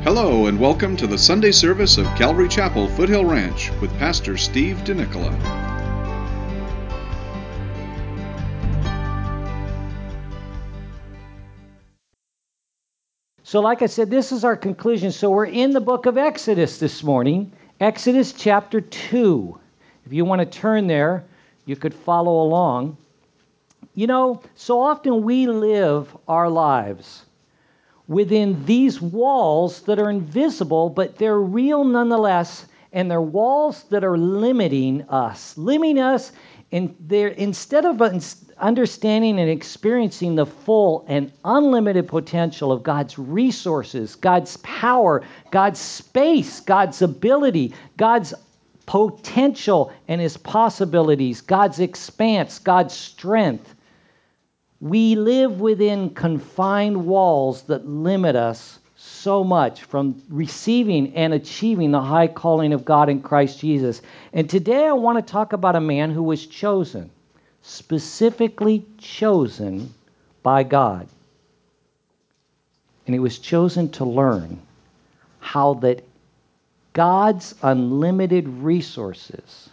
Hello and welcome to the Sunday service of Calvary Chapel, Foothill Ranch with Pastor Steve DeNicola. So like I said, this is our conclusion. So we're in the book of Exodus this morning, Exodus chapter 2. If you want to turn there, you could follow along. You know, so often we live our lives within these walls that are invisible, but they're real nonetheless, and they're walls that are limiting us, and they're, instead of understanding and experiencing the full and unlimited potential of God's resources, God's power, God's space, God's ability, God's potential and His possibilities, God's expanse, God's strength, we live within confined walls that limit us so much from receiving and achieving the high calling of God in Christ Jesus. And today I want to talk about a man who was chosen, specifically chosen by God. And he was chosen to learn how that God's unlimited resources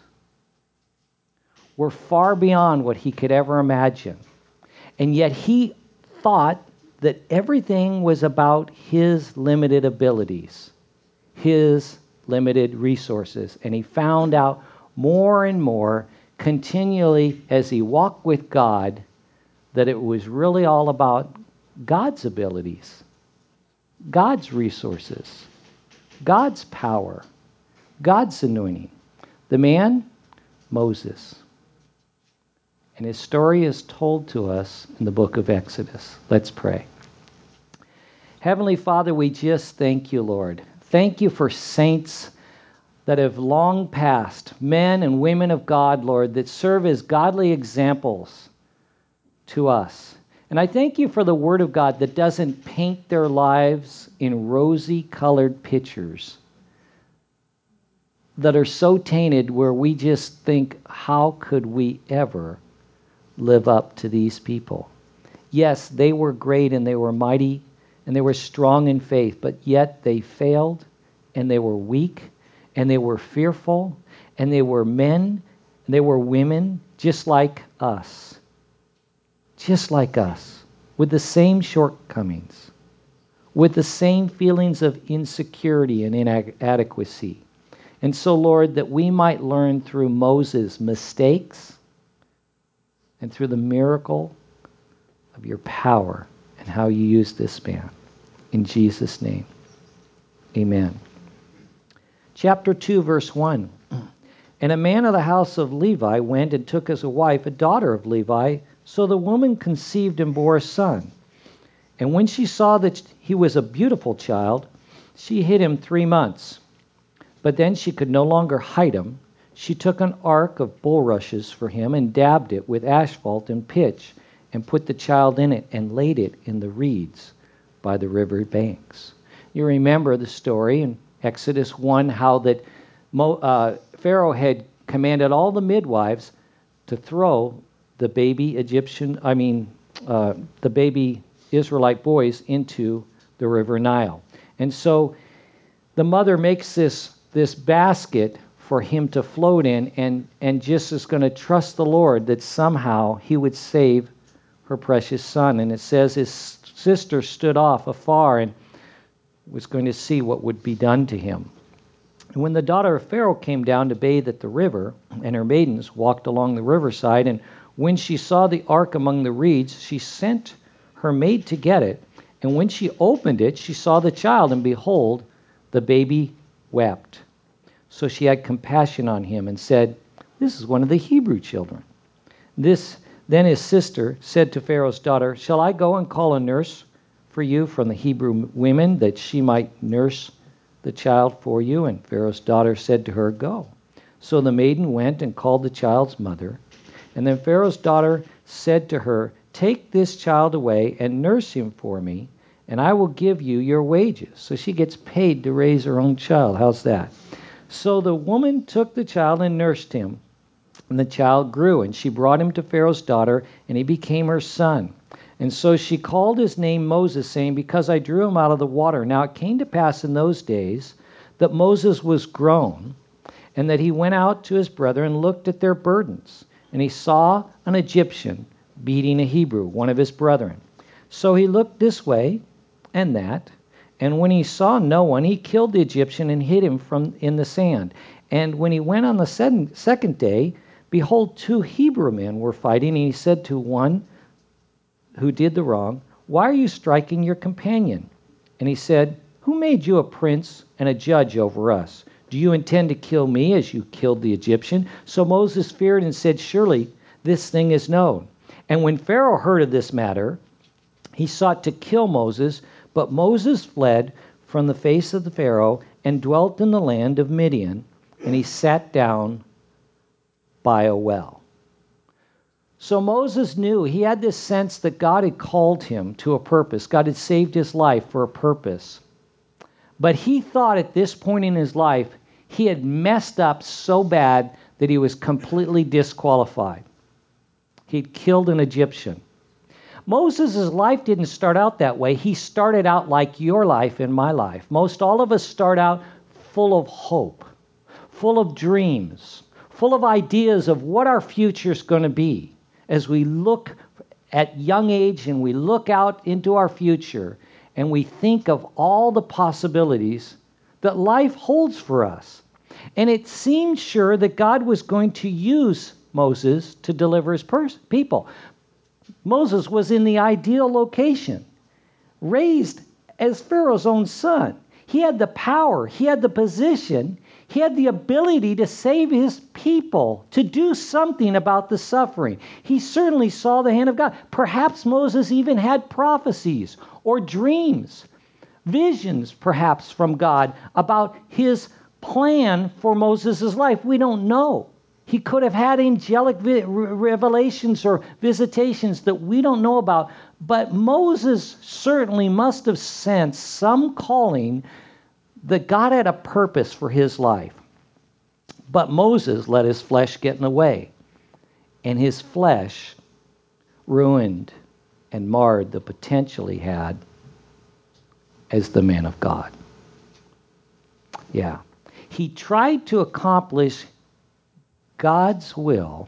were far beyond what he could ever imagine. And yet he thought that everything was about his limited abilities, his limited resources. And he found out more and more continually as he walked with God that it was really all about God's abilities, God's resources, God's power, God's anointing. The man, Moses. And his story is told to us in the book of Exodus. Let's pray. Heavenly Father, we just thank you, Lord. Thank you for saints that have long passed, men and women of God, Lord, that serve as godly examples to us. And I thank you for the Word of God that doesn't paint their lives in rosy-colored pictures that are so tainted where we just think, how could we ever live up to these people? Yes, they were great and they were mighty and they were strong in faith, but yet they failed and they were weak and they were fearful and they were men and they were women just like us, with the same shortcomings, with the same feelings of insecurity and inadequacy. And so, Lord, that we might learn through Moses' mistakes and through the miracle of your power and how you use this man. In Jesus' name, amen. Chapter 2, verse 1. And a man of the house of Levi went and took as a wife a daughter of Levi. So the woman conceived and bore a son. And when she saw that he was a beautiful child, she hid him 3 months. But then she could no longer hide him. She took an ark of bulrushes for him and dabbed it with asphalt and pitch and put the child in it and laid it in the reeds by the river banks. You remember the story in Exodus 1, how that Pharaoh had commanded all the midwives to throw the baby the baby Israelite boys into the river Nile. And so the mother makes this basket for him to float in and just is going to trust the Lord that somehow he would save her precious son. And it says his sister stood off afar and was going to see what would be done to him. And when the daughter of Pharaoh came down to bathe at the river, and her maidens walked along the riverside, and when she saw the ark among the reeds, she sent her maid to get it. And when she opened it, she saw the child, and behold, the baby wept. So she had compassion on him and said, "This is one of the Hebrew children." Then his sister said to Pharaoh's daughter, "Shall I go and call a nurse for you from the Hebrew women, that she might nurse the child for you?" And Pharaoh's daughter said to her, "Go." So the maiden went and called the child's mother. And then Pharaoh's daughter said to her, "Take this child away and nurse him for me, and I will give you your wages." So she gets paid to raise her own child. How's that? So the woman took the child and nursed him, and the child grew, and she brought him to Pharaoh's daughter, and he became her son. And so she called his name Moses, saying, because I drew him out of the water. Now it came to pass in those days that Moses was grown, and that he went out to his brethren and looked at their burdens. And he saw an Egyptian beating a Hebrew, one of his brethren. So he looked this way and that, and when he saw no one, he killed the Egyptian and hid him in the sand. And when he went on the second day, behold, 2 Hebrew men were fighting, and he said to one who did the wrong, why are you striking your companion? And he said, who made you a prince and a judge over us? Do you intend to kill me as you killed the Egyptian? So Moses feared and said, surely this thing is known. And when Pharaoh heard of this matter, he sought to kill Moses, but Moses fled from the face of the Pharaoh and dwelt in the land of Midian, and he sat down by a well. So Moses knew, he had this sense that God had called him to a purpose. God had saved his life for a purpose. But he thought at this point in his life, he had messed up so bad that he was completely disqualified. He'd killed an Egyptian. Moses' life didn't start out that way. He started out like your life and my life. Most all of us start out full of hope, full of dreams, full of ideas of what our future's going to be. As we look at young age and we look out into our future and we think of all the possibilities that life holds for us. And it seemed sure that God was going to use Moses to deliver his people. Moses was in the ideal location, raised as Pharaoh's own son. He had the power, he had the position, he had the ability to save his people, to do something about the suffering. He certainly saw the hand of God. Perhaps Moses even had prophecies or dreams, visions perhaps from God about his plan for Moses' life. We don't know. He could have had angelic revelations or visitations that we don't know about. But Moses certainly must have sensed some calling that God had a purpose for his life. But Moses let his flesh get in the way. And his flesh ruined and marred the potential he had as the man of God. Yeah. He tried to accomplish God's will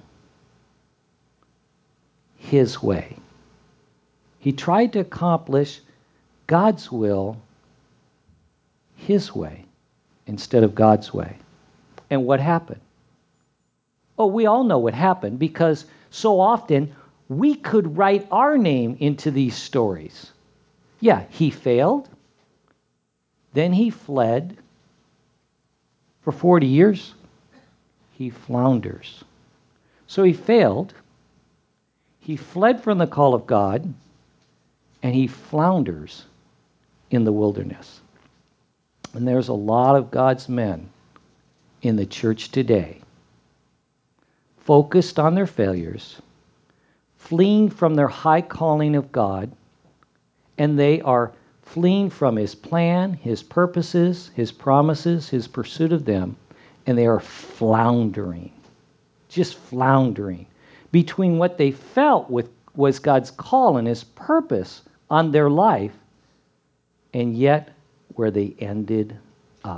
his way. He tried to accomplish God's will his way instead of God's way. And what happened? Oh, we all know what happened, because so often we could write our name into these stories. Yeah, he failed. Then he fled. For 40 years, he flounders. So he failed. He fled from the call of God, and he flounders in the wilderness. And there's a lot of God's men in the church today, focused on their failures, fleeing from their high calling of God, and they are fleeing from his plan, his purposes, his promises, his pursuit of them, and they are floundering, just floundering between what they felt was God's call and his purpose on their life, and yet where they ended up.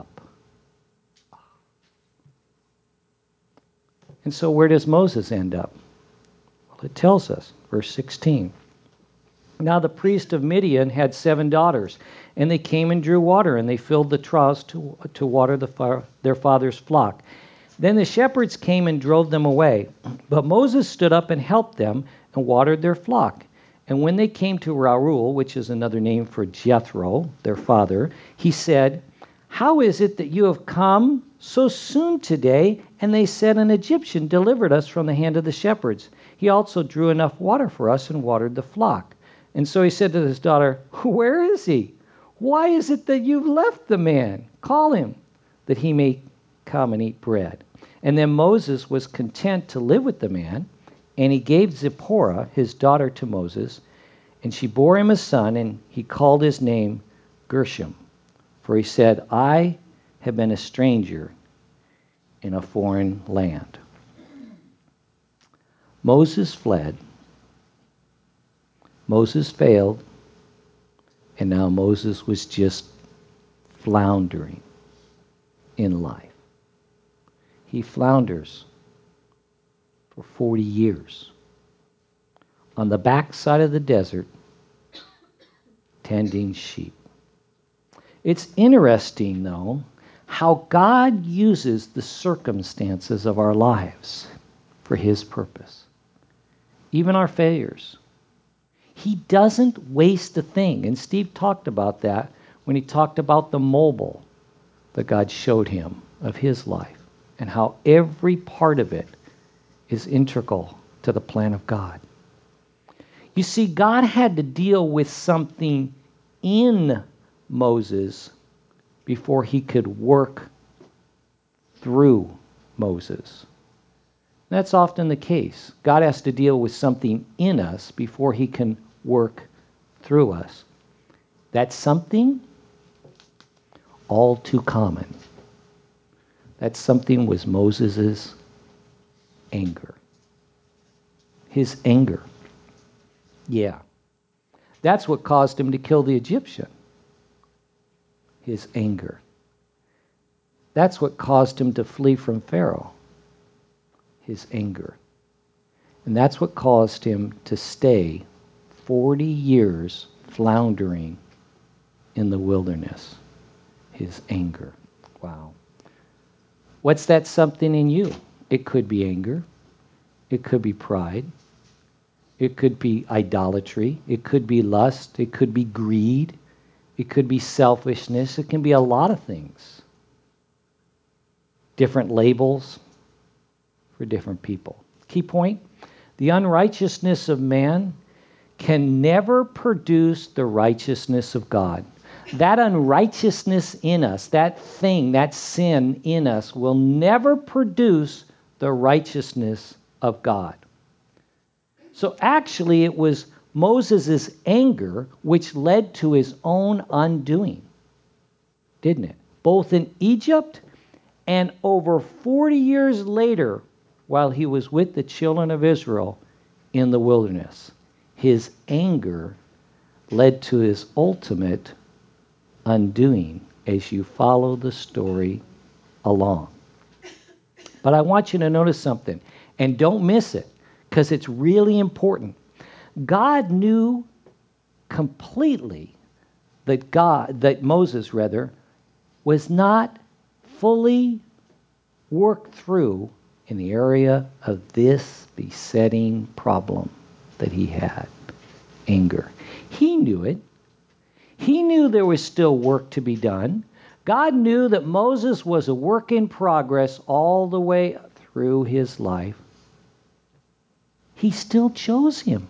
And so where does Moses end up? Well, it tells us, verse 16. Now the priest of Midian had 7 daughters, and they came and drew water, and they filled the troughs to water their father's flock. Then the shepherds came and drove them away. But Moses stood up and helped them and watered their flock. And when they came to Reuel, which is another name for Jethro, their father, he said, how is it that you have come so soon today? And they said, an Egyptian delivered us from the hand of the shepherds. He also drew enough water for us and watered the flock. And so he said to his daughter, where is he? Why is it that you've left the man? Call him, that he may come and eat bread. And then Moses was content to live with the man, and he gave Zipporah, his daughter, to Moses, and she bore him a son, and he called his name Gershom. For he said, I have been a stranger in a foreign land. Moses fled. Moses failed, and now Moses was just floundering in life. He flounders for 40 years on the backside of the desert tending sheep. It's interesting, though, how God uses the circumstances of our lives for his purpose. Even our failures. He doesn't waste a thing. And Steve talked about that when he talked about the mobile that God showed him of his life and how every part of it is integral to the plan of God. You see, God had to deal with something in Moses before he could work through Moses. That's often the case. God has to deal with something in us before he can work through us. That's something all too common. That something was Moses' anger. His anger. Yeah. That's what caused him to kill the Egyptian. His anger. That's what caused him to flee from Pharaoh. His anger. And that's what caused him to stay 40 years floundering in the wilderness. His anger. Wow. What's that something in you? It could be anger. It could be pride. It could be idolatry. It could be lust. It could be greed. It could be selfishness. It can be a lot of things. Different labels for different people. Key point, the unrighteousness of man can never produce the righteousness of God. That unrighteousness in us, that thing, that sin in us, will never produce the righteousness of God. So actually, it was Moses' anger which led to his own undoing, didn't it? Both in Egypt and over 40 years later, while he was with the children of Israel in the wilderness. His anger led to his ultimate undoing as you follow the story along. But I want you to notice something, and don't miss it, because it's really important. God knew completely that Moses was not fully worked through in the area of this besetting problem that he had, anger. He knew it. He knew there was still work to be done. God knew that Moses was a work in progress all the way through his life. He still chose him.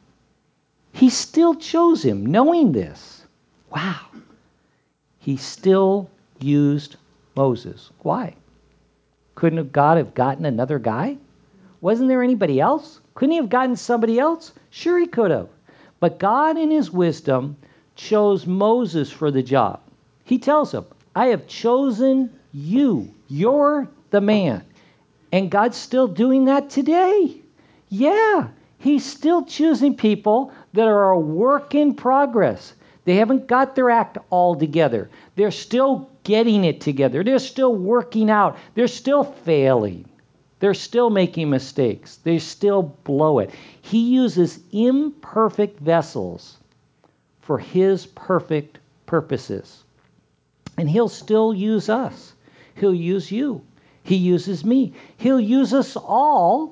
He still chose him, knowing this. Wow. He still used Moses. Why? Couldn't God have gotten another guy? Wasn't there anybody else? Couldn't he have gotten somebody else? Sure he could have. But God in his wisdom chose Moses for the job. He tells him, I have chosen you. You're the man. And God's still doing that today. Yeah, he's still choosing people that are a work in progress. They haven't got their act all together. They're still getting it together. They're still working out. They're still failing. They're still making mistakes. They still blow it. He uses imperfect vessels for his perfect purposes. And he'll still use us. He'll use you. He uses me. He'll use us all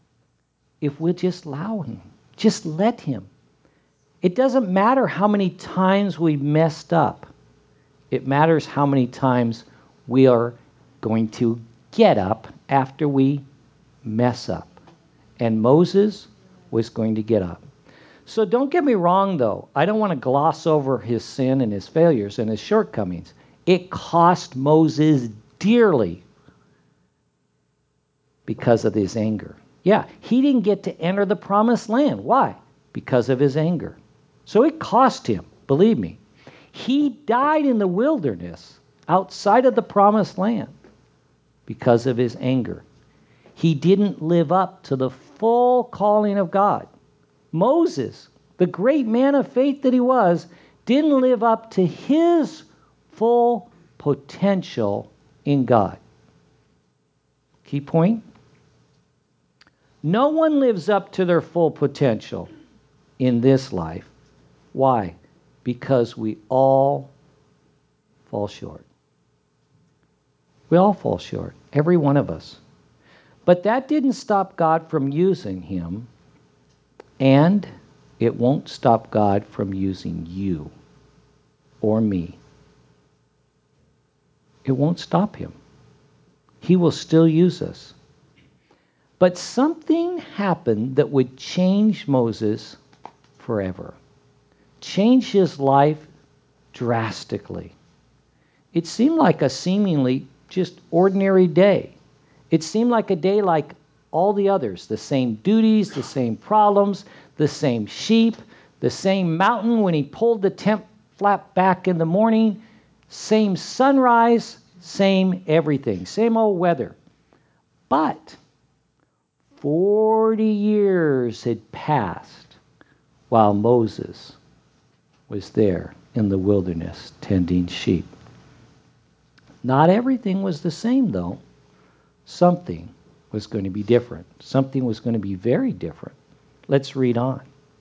if we'll just allow him. Just let him. It doesn't matter how many times we messed up. It matters how many times we are going to get up after we mess up. And Moses was going to get up. So don't get me wrong, though. I don't want to gloss over his sin and his failures and his shortcomings. It cost Moses dearly because of his anger. Yeah, he didn't get to enter the promised land. Why? Because of his anger. So it cost him, believe me. He died in the wilderness outside of the promised land because of his anger. He didn't live up to the full calling of God. Moses the great man of faith that he was, didn't live up to his full potential in God. Key point? No one lives up to their full potential in this life. Why? Because we all fall short. We all fall short, every one of us. But that didn't stop God from using him, and it won't stop God from using you or me. It won't stop him. He will still use us. But something happened that would change Moses forever. Change his life drastically. It seemed like a seemingly just ordinary day. It seemed like a day like all the others. The same duties, the same problems, the same sheep, the same mountain when he pulled the tent flap back in the morning, same sunrise, same everything, same old weather. But 40 years had passed while Moses was there in the wilderness tending sheep. Not everything was the same, though. Something was going to be different. Something was going to be very different. Let's read on.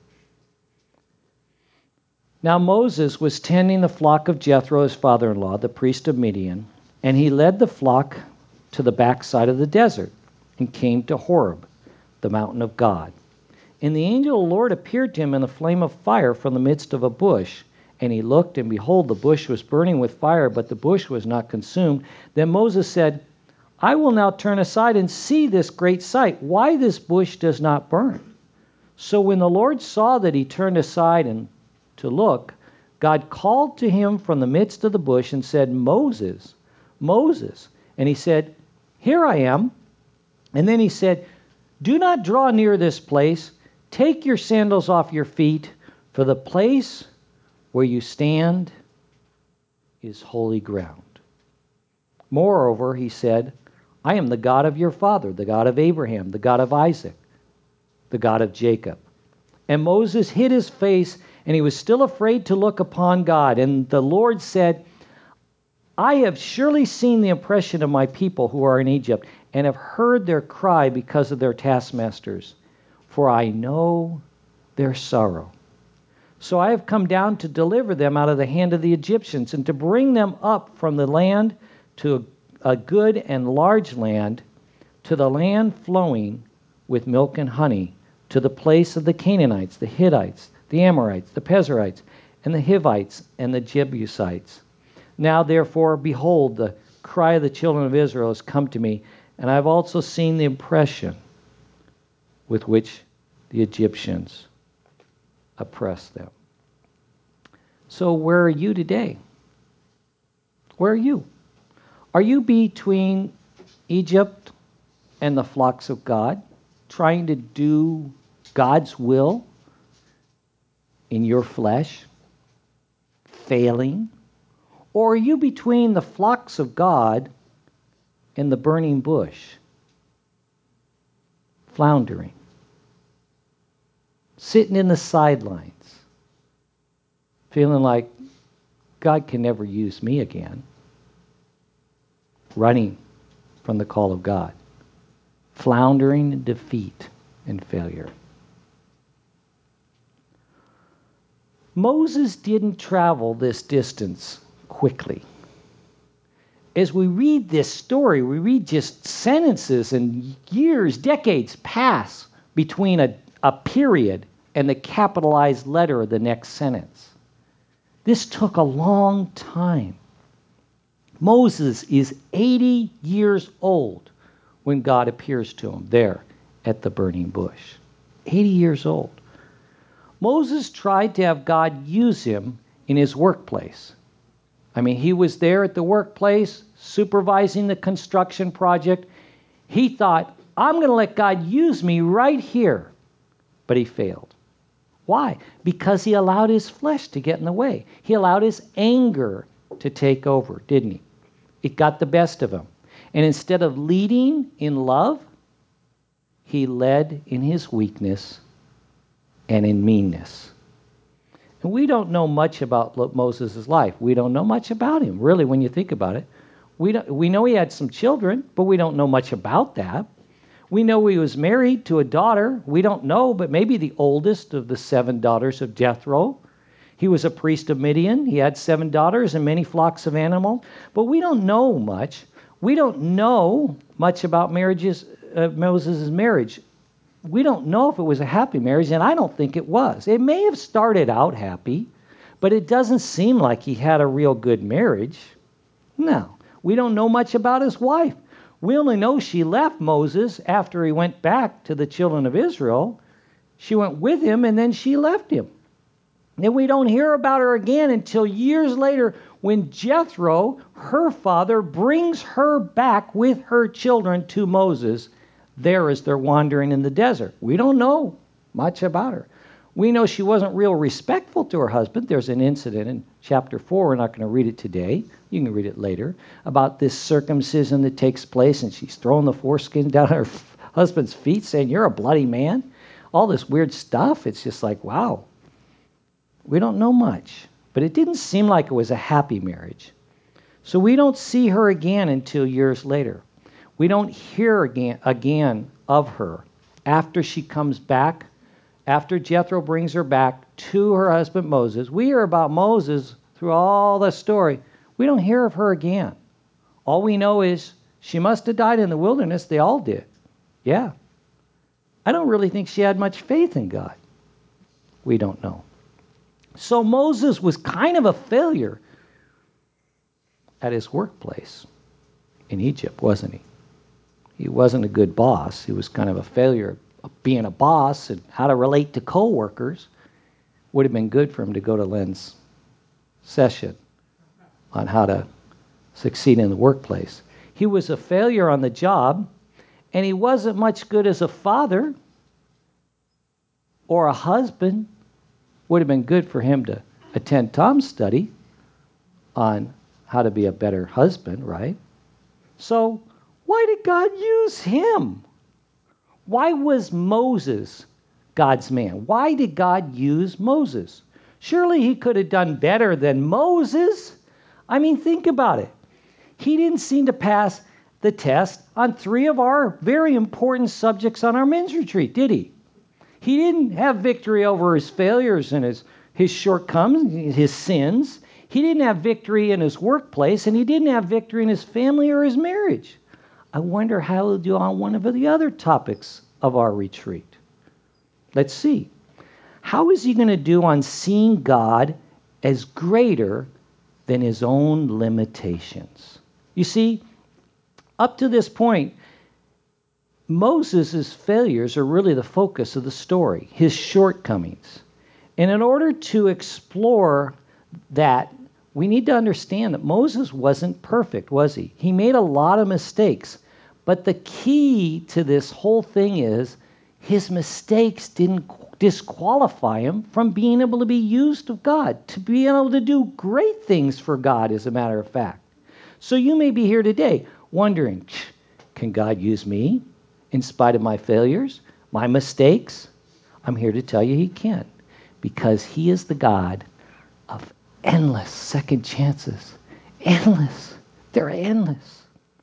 Now Moses was tending the flock of Jethro, his father-in-law, the priest of Midian, and he led the flock to the backside of the desert and came to Horeb, the mountain of God. And the angel of the Lord appeared to him in a flame of fire from the midst of a bush. And he looked, and behold, the bush was burning with fire, but the bush was not consumed. Then Moses said, I will now turn aside and see this great sight, why this bush does not burn. So when the Lord saw that he turned aside and to look, God called to him from the midst of the bush and said, Moses, Moses. And he said, Here I am. And then he said, Do not draw near this place. Take your sandals off your feet, for the place where you stand is holy ground. Moreover, he said, I am the God of your father, the God of Abraham, the God of Isaac, the God of Jacob. And Moses hid his face, and he was still afraid to look upon God. And the Lord said, I have surely seen the oppression of my people who are in Egypt, and have heard their cry because of their taskmasters. For I know their sorrow. So I have come down to deliver them out of the hand of the Egyptians, and to bring them up from the land to a good and large land, to the land flowing with milk and honey, to the place of the Canaanites, the Hittites, the Amorites, the Perizzites, and the Hivites, and the Jebusites. Now therefore, behold, the cry of the children of Israel has come to me, and I have also seen the oppression with which the Egyptians oppress them. So where are you today? Where are you? Are you between Egypt and the flocks of God, trying to do God's will in your flesh, failing? Or are you between the flocks of God and the burning bush, floundering, sitting in the sidelines, feeling like God can never use me again, running from the call of God, floundering in defeat and failure? Moses didn't travel this distance quickly. As we read this story, we read just sentences and years, decades pass between a period and the capitalized letter of the next sentence. This took a long time. Moses is 80 years old when God appears to him there at the burning bush. 80 years old. Moses tried to have God use him in his workplace. I mean, he was there at the workplace supervising the construction project. He thought, I'm going to let God use me right here. But he failed. Why? Because he allowed his flesh to get in the way. He allowed his anger to take over, didn't he? It got the best of him. And instead of leading in love, he led in his weakness and in meanness. We don't know much about Moses' life. We don't know much about him, really, when you think about it. We know he had some children, but we don't know much about that. We know he was married to a daughter. We don't know, but maybe the oldest of the 7 daughters of Jethro. He was a priest of Midian. He had 7 daughters and many flocks of animals. But we don't know much. We don't know much about Moses' marriage. We don't know if it was a happy marriage, and I don't think it was. It may have started out happy, but it doesn't seem like he had a real good marriage. No. We don't know much about his wife. We only know she left Moses after he went back to the children of Israel. She went with him, and then she left him. And we don't hear about her again until years later when Jethro, her father, brings her back with her children to Moses there as they're wandering in the desert. We don't know much about her. We know she wasn't real respectful to her husband. There's an incident in chapter 4. We're not going to read it today. You can read it later. About this circumcision that takes place, and she's throwing the foreskin down her husband's feet saying, "You're a bloody man." All this weird stuff. It's just like, wow. We don't know much. But it didn't seem like it was a happy marriage. So we don't see her again until years later. We don't hear again of her after she comes back, after Jethro brings her back to her husband Moses. We hear about Moses through all the story. We don't hear of her again. All we know is she must have died in the wilderness. They all did. Yeah. I don't really think she had much faith in God. We don't know. So Moses was kind of a failure at his workplace in Egypt, wasn't he? He wasn't a good boss. He was kind of a failure of being a boss and how to relate to coworkers. Would have been good for him to go to Len's session on how to succeed in the workplace. He was a failure on the job, and he wasn't much good as a father or a husband. Would have been good for him to attend Tom's study on how to be a better husband, right? So why did God use him? Why was Moses God's man? Why did God use Moses? Surely he could have done better than Moses. I mean, think about it. He didn't seem to pass the test on 3 of our very important subjects on our men's retreat, did he? He didn't have victory over his failures and his shortcomings, his sins. He didn't have victory in his workplace, and he didn't have victory in his family or his marriage. I wonder how he'll do on one of the other topics of our retreat. Let's see. How is he going to do on seeing God as greater than his own limitations? You see, up to this point, Moses' failures are really the focus of the story, his shortcomings. And in order to explore that, we need to understand that Moses wasn't perfect, was he? He made a lot of mistakes. But the key to this whole thing is his mistakes didn't disqualify him from being able to be used of God, to be able to do great things for God, as a matter of fact. So you may be here today wondering, can God use me? In spite of my failures, my mistakes? I'm here to tell you he can, because he is the God of endless second chances. Endless. They're endless.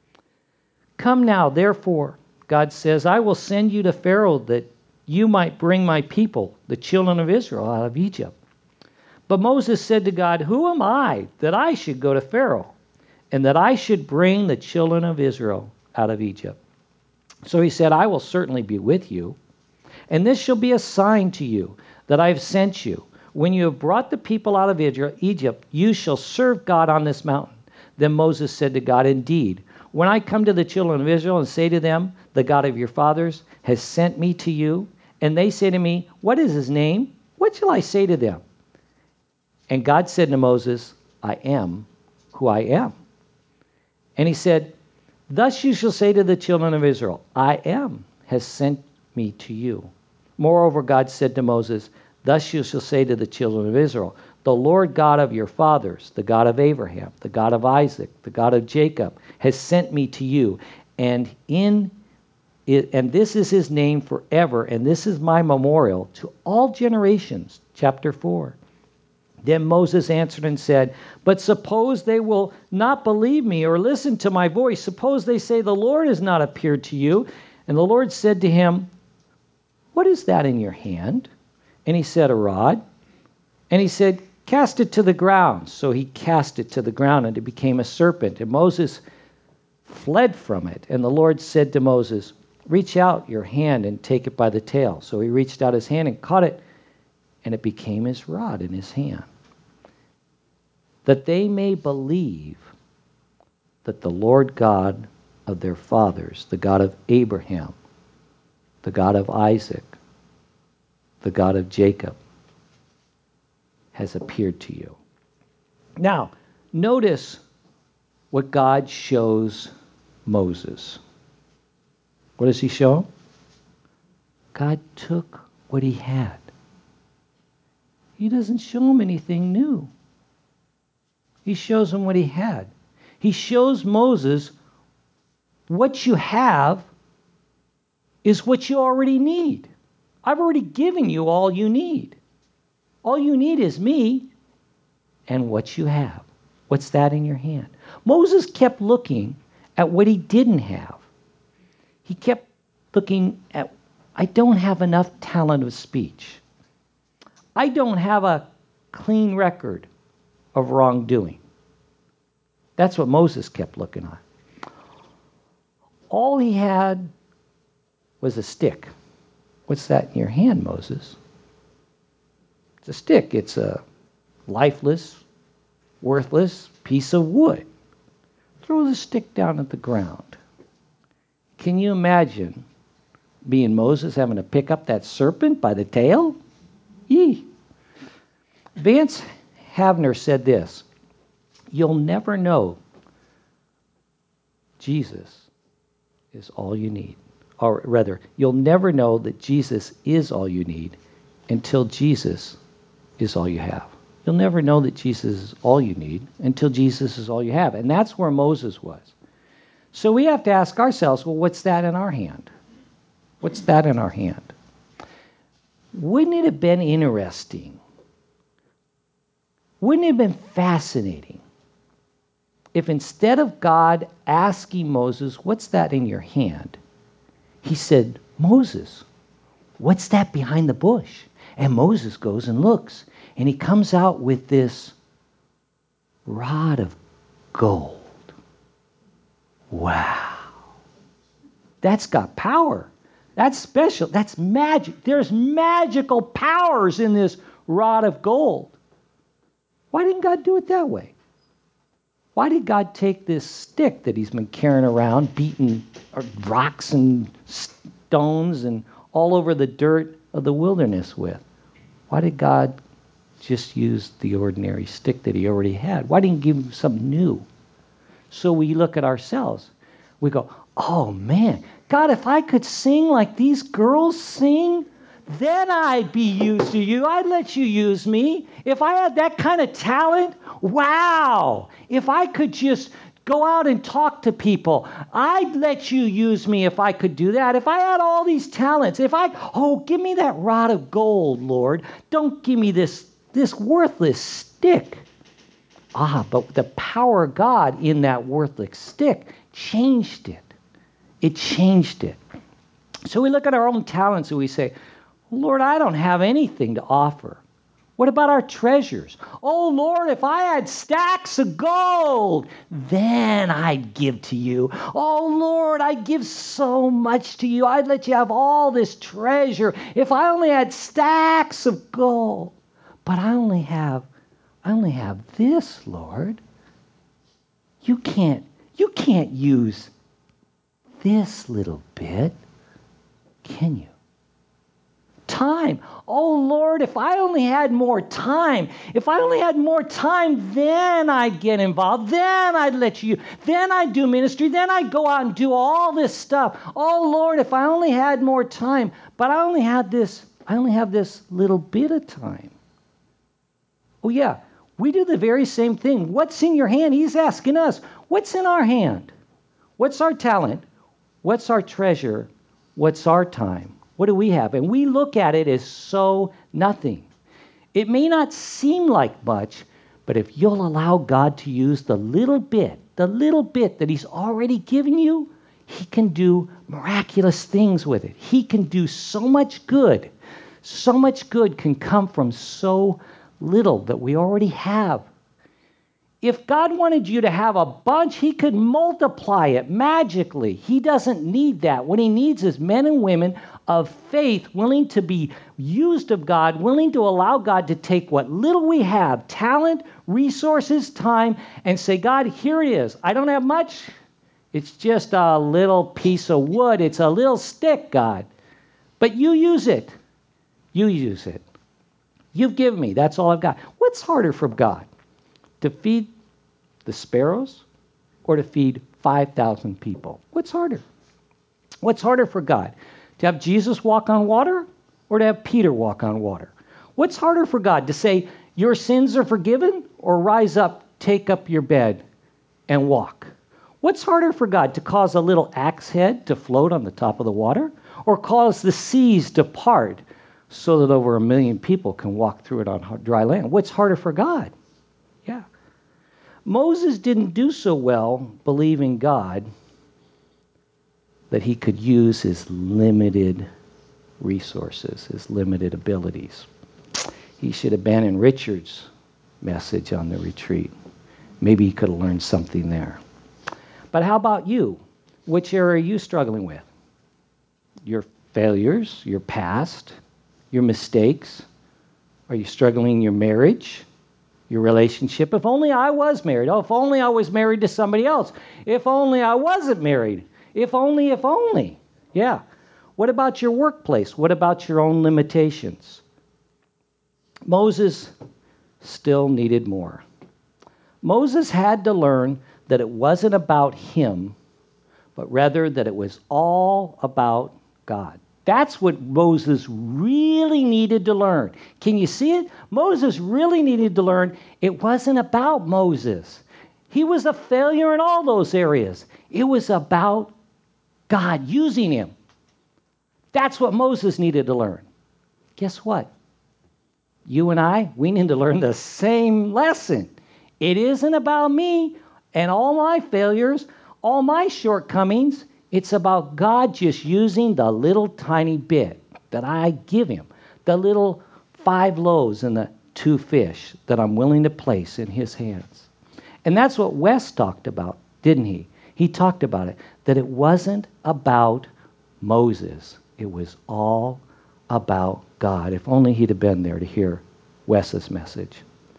Come now, therefore, God says, I will send you to Pharaoh that you might bring my people, the children of Israel, out of Egypt. But Moses said to God, who am I that I should go to Pharaoh and that I should bring the children of Israel out of Egypt? So he said, I will certainly be with you, and this shall be a sign to you that I have sent you. When you have brought the people out of Egypt, you shall serve God on this mountain. Then Moses said to God, indeed, when I come to the children of Israel and say to them, the God of your fathers has sent me to you, and they say to me, what is his name? What shall I say to them? And God said to Moses, I am who I am. And he said, thus you shall say to the children of Israel, I am has sent me to you. Moreover, God said to Moses, thus you shall say to the children of Israel, the Lord God of your fathers, the God of Abraham, the God of Isaac, the God of Jacob, has sent me to you. And this is his name forever, and this is my memorial to all generations. Chapter 4. Then Moses answered and said, "But suppose they will not believe me or listen to my voice. Suppose they say, 'The Lord has not appeared to you.'" And the Lord said to him, "What is that in your hand?" And he said, "A rod." And he said, "Cast it to the ground." So he cast it to the ground, and it became a serpent. And Moses fled from it. And the Lord said to Moses, "Reach out your hand and take it by the tail." So he reached out his hand and caught it, and it became his rod in his hand. That they may believe that the Lord God of their fathers, the God of Abraham, the God of Isaac, the God of Jacob, has appeared to you. Now, notice what God shows Moses. What does he show him? God took what he had. He doesn't show him anything new. He shows him what he had. He shows Moses what you have is what you already need. I've already given you all you need. All you need is me and what you have. What's that in your hand? Moses kept looking at what he didn't have. He kept looking at, I don't have enough talent of speech. I don't have a clean record of wrongdoing. That's what Moses kept looking at. All he had was a stick. What's that in your hand, Moses? It's a stick. It's a lifeless, worthless piece of wood. Throw the stick down at the ground. Can you imagine being Moses having to pick up that serpent by the tail? Yee. Vance Havner said this: "You'll never know Jesus is all you need." Or rather, you'll never know that Jesus is all you need until Jesus is all you have. You'll never know that Jesus is all you need until Jesus is all you have. And that's where Moses was. So we have to ask ourselves, well, what's that in our hand? What's that in our hand? Wouldn't it have been interesting? Wouldn't it have been fascinating if instead of God asking Moses, "What's that in your hand?" he said, "Moses, what's that behind the bush?" And Moses goes and looks, and he comes out with this rod of gold. Wow. That's got power. That's special. That's magic. There's magical powers in this rod of gold. Why didn't God do it that way? Why did God take this stick that he's been carrying around, beating rocks and stones and all over the dirt of the wilderness with? Why did God just use the ordinary stick that he already had? Why didn't he give him something new? So we look at ourselves. We go, "Oh man, God, if I could sing like these girls sing, then I'd be used to you. I'd let you use me. If I had that kind of talent, wow. If I could just go out and talk to people, I'd let you use me if I could do that. If I had all these talents, give me that rod of gold, Lord. Don't give me this worthless stick." But the power of God in that worthless stick changed it. It changed it. So we look at our own talents and we say, "Lord, I don't have anything to offer." What about our treasures? "Oh, Lord, if I had stacks of gold, then I'd give to you. Oh, Lord, I'd give so much to you. I'd let you have all this treasure if I only had stacks of gold. But I only have this, Lord. You can't use this little bit, can you? Time. Oh, Lord, if I only had more time. If I only had more time, then I'd get involved. Then I'd let you. Then I'd do ministry. Then I'd go out and do all this stuff. Oh, Lord, if I only had more time. But I only have this little bit of time." Oh, yeah. We do the very same thing. What's in your hand? He's asking us, what's in our hand? What's our talent? What's our treasure? What's our time? What do we have? And we look at it as so nothing. It may not seem like much, but if you'll allow God to use the little bit that He's already given you, He can do miraculous things with it. He can do so much good. So much good can come from so little that we already have. If God wanted you to have a bunch, He could multiply it magically. He doesn't need that. What He needs is men and women of faith willing to be used of God, willing to allow God to take what little we have, talent, resources, time, and say, God, here it is. I don't have much. It's just a little piece of wood. It's a little stick, God. But you use it. You use it. You've given me. That's all I've got. What's harder from God? To feed the sparrows or to feed 5,000 people? What's harder? What's harder for God? To have Jesus walk on water or to have Peter walk on water? What's harder for God? To say, your sins are forgiven, or rise up, take up your bed, and walk? What's harder for God? To cause a little axe head to float on the top of the water, or cause the seas to part so that over 1 million people can walk through it on dry land? What's harder for God? Yeah. Moses didn't do so well believing God that he could use his limited resources, his limited abilities. He should abandon Richard's message on the retreat. Maybe he could have learned something there. But how about you? Which area are you struggling with? Your failures, your past, your mistakes? Are you struggling in your marriage, your relationship? If only I was married. Oh, if only I was married to somebody else. If only I wasn't married. If only, if only. Yeah. What about your workplace? What about your own limitations? Moses still needed more. Moses had to learn that it wasn't about him, but rather that it was all about God. That's what Moses really needed to learn. Can you see it? Moses really needed to learn it wasn't about Moses. He was a failure in all those areas. It was about God using him. That's what Moses needed to learn. Guess what? You and I, we need to learn the same lesson. It isn't about me and all my failures, all my shortcomings. It's about God just using the little tiny bit that I give him, the little 5 loaves and the 2 fish that I'm willing to place in his hands. And that's what Wes talked about, didn't he? He talked about it, that it wasn't about Moses. It was all about God. If only he'd have been there to hear Wes's message.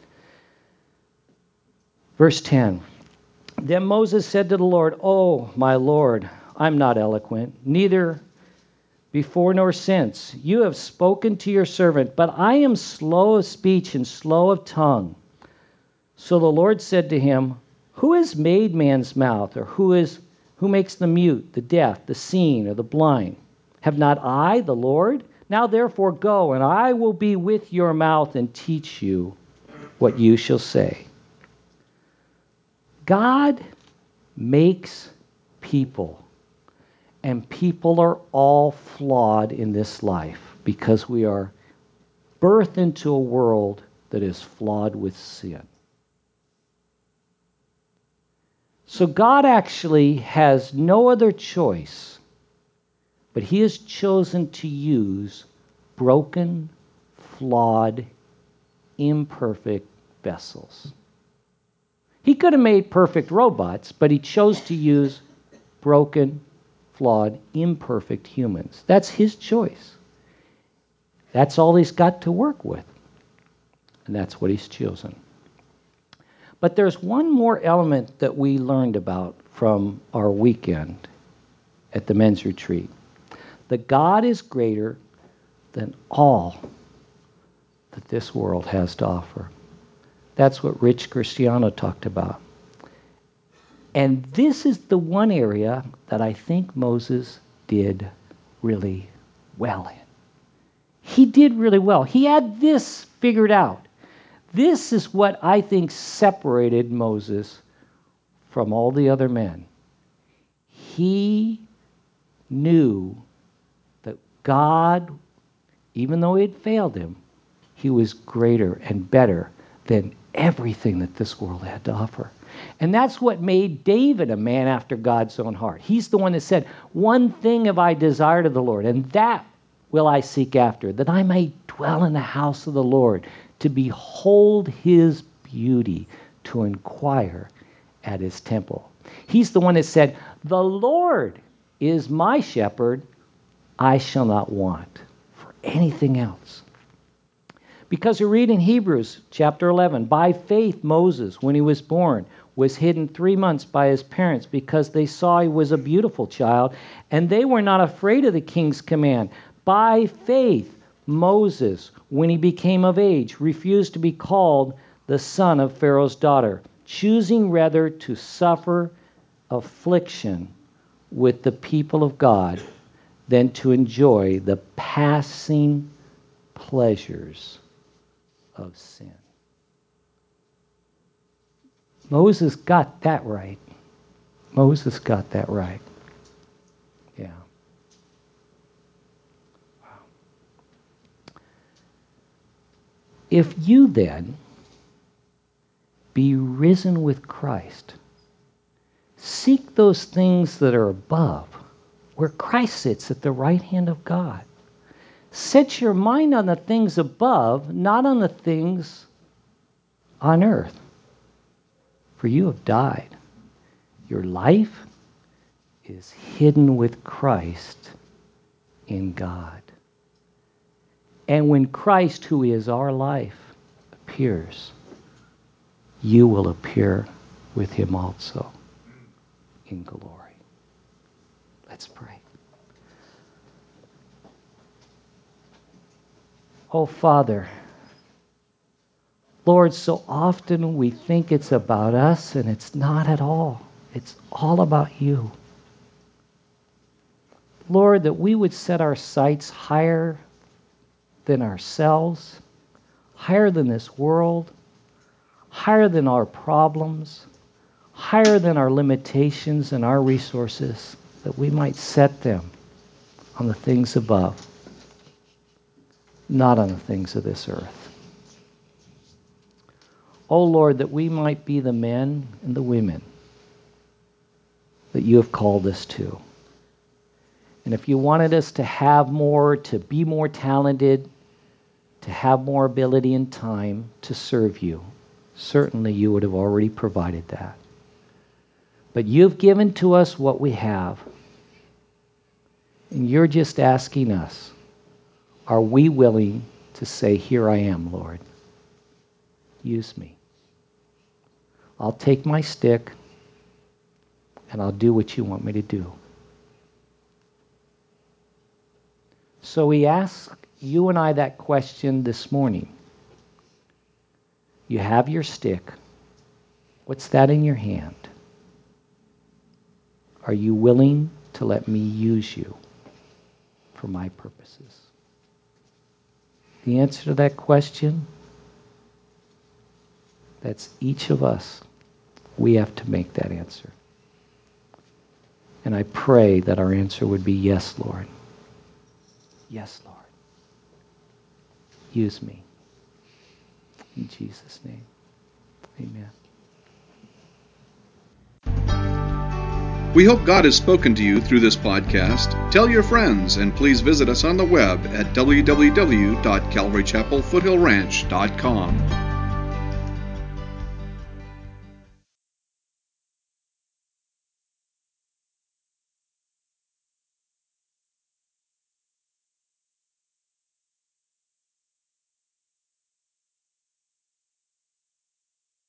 Verse 10. Then Moses said to the Lord, "Oh, my Lord, I'm not eloquent, neither before nor since. You have spoken to your servant, but I am slow of speech and slow of tongue." So the Lord said to him, "Who has made man's mouth, or who makes the mute, the deaf, the seeing, or the blind? Have not I, the Lord? Now therefore go, and I will be with your mouth and teach you what you shall say." God makes people, and people are all flawed in this life because we are birthed into a world that is flawed with sin. So God actually has no other choice, but he has chosen to use broken, flawed, imperfect vessels. He could have made perfect robots, but he chose to use broken, flawed, imperfect humans. That's his choice. That's all he's got to work with. And that's what he's chosen. But there's one more element that we learned about from our weekend at the men's retreat. That God is greater than all that this world has to offer. That's what Rich Cristiano talked about. And this is the one area that I think Moses did really well in. He did really well. He had this figured out. This is what I think separated Moses from all the other men. He knew that God, even though he had failed him, he was greater and better than everything that this world had to offer. And that's what made David a man after God's own heart. He's the one that said, one thing have I desired of the Lord, and that will I seek after, that I may dwell in the house of the Lord, to behold his beauty, to inquire at his temple. He's the one that said, the Lord is my shepherd, I shall not want for anything else. Because we read in Hebrews chapter 11, by faith Moses, when he was born, was hidden 3 months by his parents because they saw he was a beautiful child, and they were not afraid of the king's command. By faith Moses, when he became of age, refused to be called the son of Pharaoh's daughter, choosing rather to suffer affliction with the people of God than to enjoy the passing pleasures of sin. Moses got that right. Moses got that right. Yeah. Wow. If you then be risen with Christ, seek those things that are above, where Christ sits at the right hand of God. Set your mind on the things above, not on the things on earth. For you have died. Your life is hidden with Christ in God. And when Christ, who is our life, appears, you will appear with him also in glory. Let's pray. Oh, Father, Lord, so often we think it's about us, and it's not at all. It's all about you. Lord, that we would set our sights higher than ourselves, higher than this world, higher than our problems, higher than our limitations and our resources, that we might set them on the things above, not on the things of this earth. Oh Lord, that we might be the men and the women that you have called us to. And if you wanted us to have more, to be more talented, to have more ability and time to serve you, certainly you would have already provided that. But you've given to us what we have. And you're just asking us, are we willing to say, here I am, Lord. Use me. I'll take my stick and I'll do what you want me to do. So we ask you and I that question this morning. You have your stick. What's that in your hand? Are you willing to let me use you for my purposes? The answer to that question, that's each of us. We have to make that answer. And I pray that our answer would be yes, Lord. Yes, Lord. Use me. In Jesus' name. Amen. We hope God has spoken to you through this podcast. Tell your friends, and please visit us on the web at www.calvarychapelfoothillranch.com.